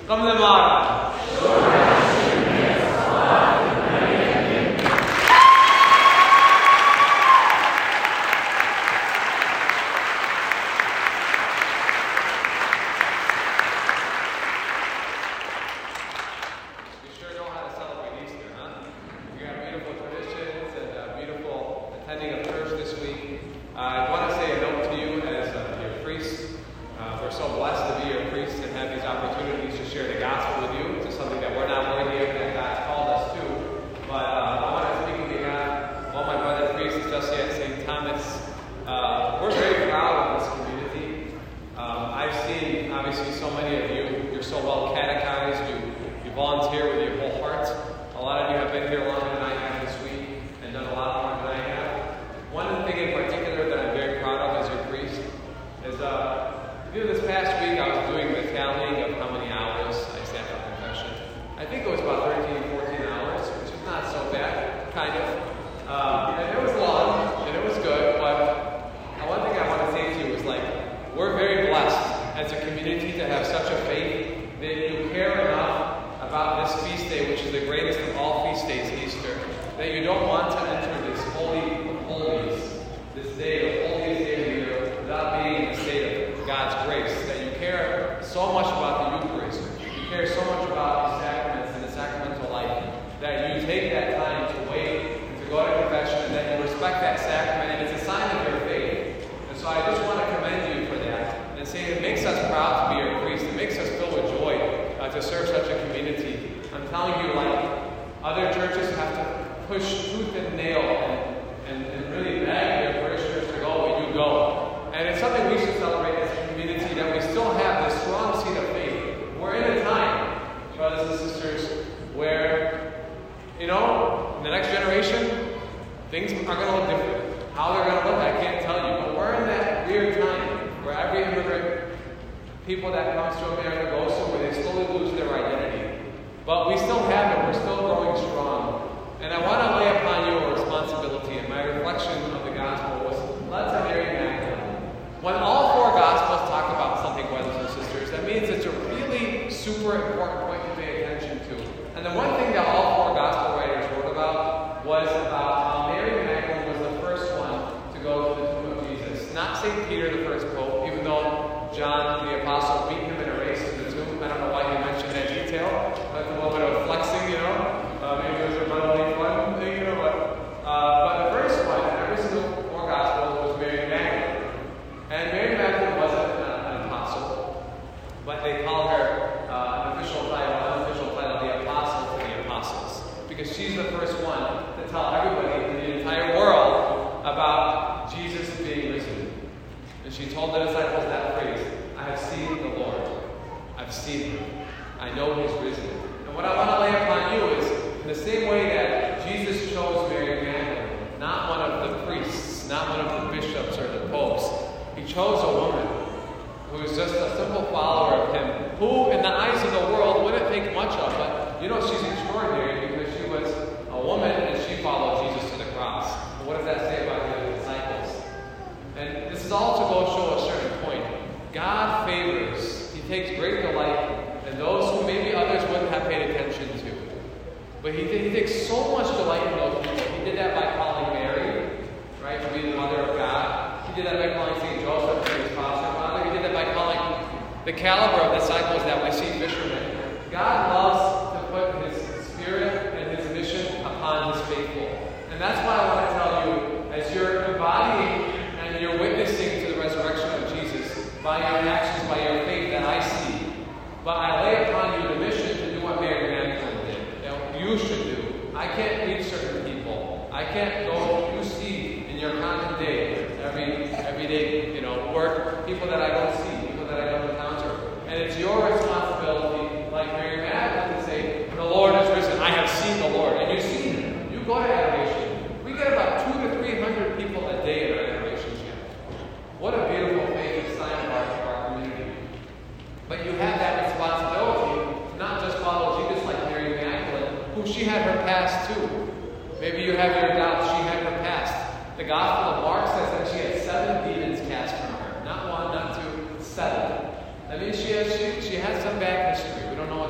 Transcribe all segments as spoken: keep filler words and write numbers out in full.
Come the Mara. People that come to America go somewhere, they slowly lose their identity. But we still have it, we're still growing strong. And I want to lay upon you a responsibility, and my reflection of the gospel was, let's have Mary Magdalene. When all four gospels talk about something, brothers and sisters, that means it's a really super important point to pay attention to. And the one thing that all four gospel writers wrote about was about how Mary Magdalene was the first one to go to the tomb of Jesus. Not Saint Peter, the first pope, even though John the Apostle beat him in a race to the tomb. I don't know why he mentioned that detail. That's a little bit of flexing, you know. Uh, maybe it was a really fun thing, you know. But, uh, but the first one in every single four Gospels was Mary Magdalene. And Mary Magdalene wasn't an, an apostle, but they called her uh, an official title, unofficial title, the Apostle to the Apostles. Because she's the first one to tell everybody in the entire world about Jesus being risen. And she told the disciples that phrase, I have seen the Lord. I've seen him. I know he's risen. And what I want to lay upon you is, in the same way that Jesus chose Mary Magdalene, not one of the priests, not one of the bishops or the popes, he chose a woman who is just a simple follower of him, who in the eyes of the world wouldn't think much of, but you know, she's extraordinary because she was a woman and she followed Jesus to the cross. And what does that say about the other disciples? And this is all to go show a certain point. God favors, he takes great delight in those who maybe others wouldn't have paid attention to. But he, he takes so much delight in those people. He did that by calling Mary, right, to be the mother of God. He did that by calling Saint Joseph to be his foster father. He did that by calling the caliber of disciples that we see fishermen. God loves to put his spirit and his mission upon his faithful. And that's why I want to tell you, as you're embodying and you're witnessing to the resurrection of Jesus, by your actions, by your faith that I see. But I lay upon you the mission to do what Mary Magdalene did, that you should do. I can't reach certain people. I can't go, you see in your common day, every everyday, you know, work, people that I don't see, people that I don't encounter. And it's your responsibility, like Mary Magdalene, to say, the Lord is risen. I have seen the Lord. And you see him. You go to adoration. We get about two to three hundred people a day in our adoration camp. What a beautiful faith and sign of our, of our community. But you have that responsibility to not just follow Jesus like Mary Magdalene, who she had her past too. Maybe you have your doubts, she had her past. The Gospel of Mark says that she had seven demons cast from her. Not one, not two, seven. That means she has, she, she has some bad history. We don't know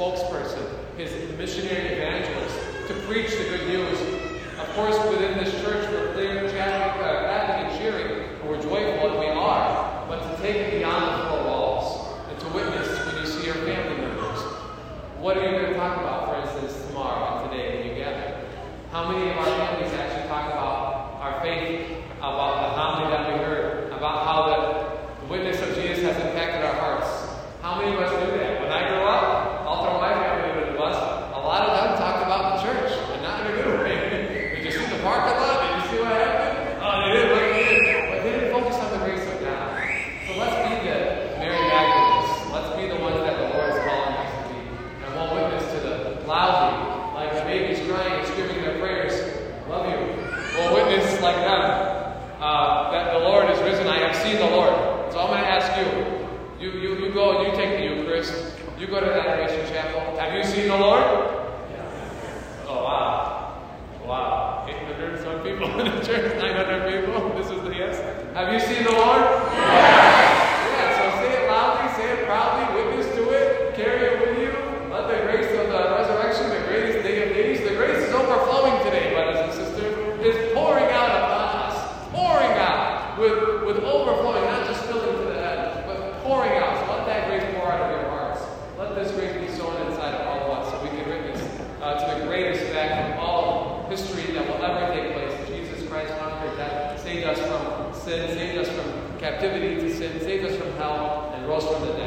spokesperson, his missionary evangelist, to preach the good news. Of course, within this church, we're clear, chatting, uh, clapping, and cheering, and we're joyful, and we are. But to take it beyond the four walls, and to witness when you see your family members. What are you going to talk about, for instance, tomorrow and today when you gather? How many of our families actually talk about our faith, about the homily that we heard, about how the witness of Jesus has impacted our hearts? How many of us do that? When I grow up, I'll throw my family under the bus. A lot of them talked about the church, and not in a good way. Did you see the parking lot? Did you see what happened? Oh, they didn't look in. But they didn't focus on the grace of God. So let's be the Mary Magdalenes. Let's be the ones that the Lord is calling us to be. And we'll witness to the loudly, like the babies crying and screaming their prayers. Love you. We'll witness like them uh, that the Lord is risen. I have seen the Lord. So I'm going to ask you. You, you, you go and you take the Eucharist. You go to the Adoration Chapel. Have you seen the Lord? Yeah. Oh, wow. Wow. eight hundred some people in the church, nine hundred people. This is the yes. Have you seen the Lord? Yeah. Yeah, so say it loudly, say it proudly, witness to it, carry it with you. Let the grace of the resurrection, the greatest day of days, the grace is overflowing today, brothers and sisters. It's pouring out upon us. Pouring out with, with overflowing, not just filling to the head, but pouring out. So let that grace pour out of your hearts. Let this grace be sown inside of all of us so we can witness uh, to the greatest fact of all history that will ever take place. Jesus Christ conquered death, saved us from sin, saved us from captivity to sin, saved us from hell, and rose from the dead.